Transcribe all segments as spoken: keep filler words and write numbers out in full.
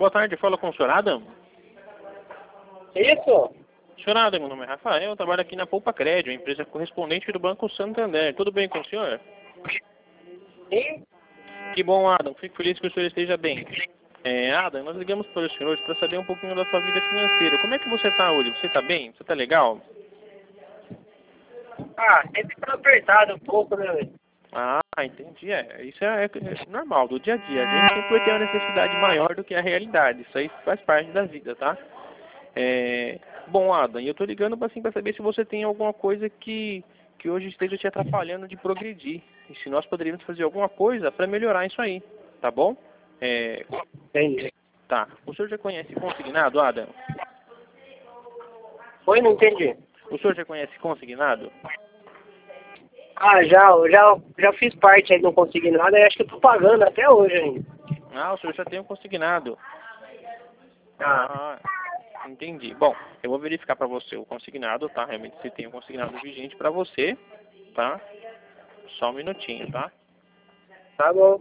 boa tarde. Fala com o senhor Adam. Isso? Senhor Adam, meu nome é Rafael, eu trabalho aqui na Poupa Crédito, empresa correspondente do Banco Santander. Tudo bem com o senhor? Sim? Que bom, Adam. Fico feliz que o senhor esteja bem. É, Adam, nós ligamos para o senhor hoje para saber um pouquinho da sua vida financeira. Como é que você está hoje? Você está bem? Você está legal? Ah, sempre tá apertado um pouco, né, velho? Ah, entendi. É, isso é, é normal, do dia a dia. A gente sempre vai ter uma necessidade maior do que a realidade. Isso aí faz parte da vida, tá? É, bom, Adam, eu tô ligando assim, para saber se você tem alguma coisa que, que hoje esteja te atrapalhando de progredir. E se nós poderíamos fazer alguma coisa para melhorar isso aí, tá bom? É, Entendi. tá. O senhor já conhece consignado, Adam? Oi, não entendi. O senhor já conhece consignado? Ah, já, já, já fiz parte aí, não consegui nada e acho que eu tô pagando até hoje ainda. Ah, o senhor já tem um consignado. Ah, Ah, entendi. Bom, eu vou verificar para você o consignado, tá? Realmente se tem um consignado vigente para você, tá? Só um minutinho, tá? tá bom.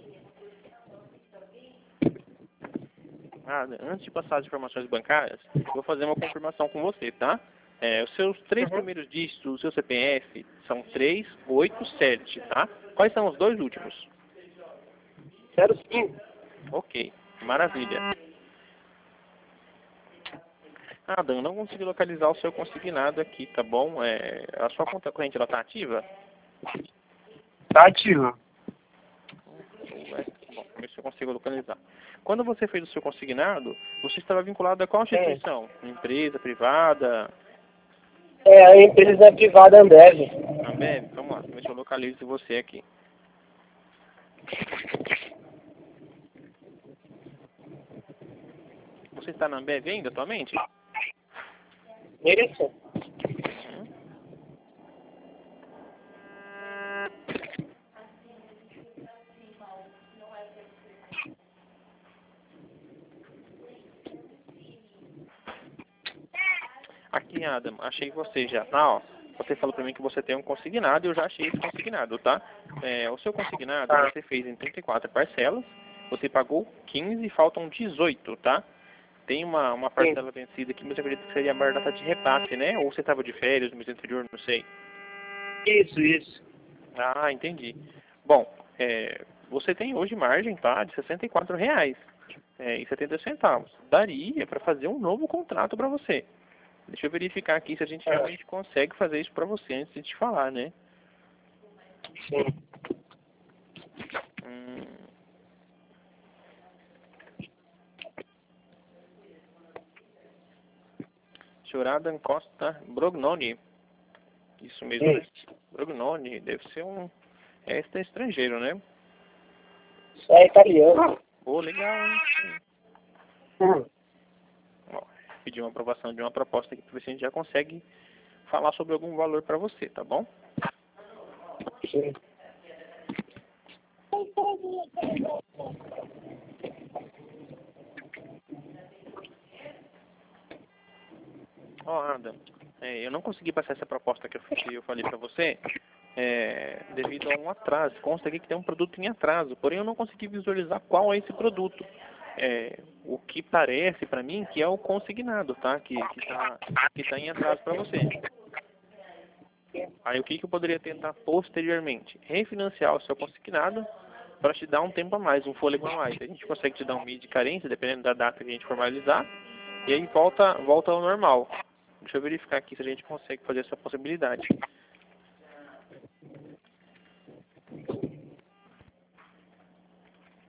Ah, antes de passar as informações bancárias, eu vou fazer uma confirmação com você, tá? É, os seus três Uhum. primeiros dígitos do seu C P F são três oito sete, tá? Quais são os dois últimos? Zero cinco. Ok, maravilha. Ah, Dan, não consegui localizar o seu consignado aqui, tá bom? É, a sua conta corrente, ela tá ativa? Tá ativo. Bom, vamos ver se eu consigo localizar. Quando você fez o seu consignado, você estava vinculado a qual É. instituição? Empresa, privada? É a empresa privada Ambev. Ambev? Vamos lá, vamos ver se eu localizo você aqui. Você está na Ambev ainda atualmente? Isso? Uhum. Aqui, Adam, achei você já, tá? Ó, você falou pra mim que você tem um consignado e eu já achei esse consignado, tá? É, o seu consignado Tá. você fez em trinta e quatro parcelas, você pagou quinze e faltam dezoito, tá? Tem uma, uma parcela vencida aqui, mas eu acredito que seria a data de repasse, né? Ou você estava de férias no mês anterior, não sei. Isso, isso. Ah, entendi. Bom, é, você tem hoje margem, tá? De sessenta e quatro reais é, e setenta centavos. Daria para fazer um novo contrato para você. Deixa eu verificar aqui se a gente É. realmente consegue fazer isso para você antes de te falar, né? Sim. Hum, senhor Adam Costa Brognoni. Isso mesmo, né? Isso. Brognoni, deve ser um... É este estrangeiro, né? Isso é italiano. Pô, legal, hein? Hum. Ó, pedir uma aprovação de uma proposta aqui para ver se a gente já consegue falar sobre algum valor para você, tá bom? Sim. Ó, Adam, é, eu não consegui passar essa proposta que eu, que eu falei para você é, devido a um atraso. Consta aqui que tem um produto em atraso, porém eu não consegui visualizar qual é esse produto. É, o que parece para mim que é o consignado, tá? Que que tá, que tá em atraso para você. Aí o que, que eu poderia tentar posteriormente? Refinanciar o seu consignado para te dar um tempo a mais, um fôlego a mais. A gente consegue te dar um mês de carência, dependendo da data que a gente formalizar, e aí volta, volta ao normal. Deixa eu verificar aqui se a gente consegue fazer essa possibilidade.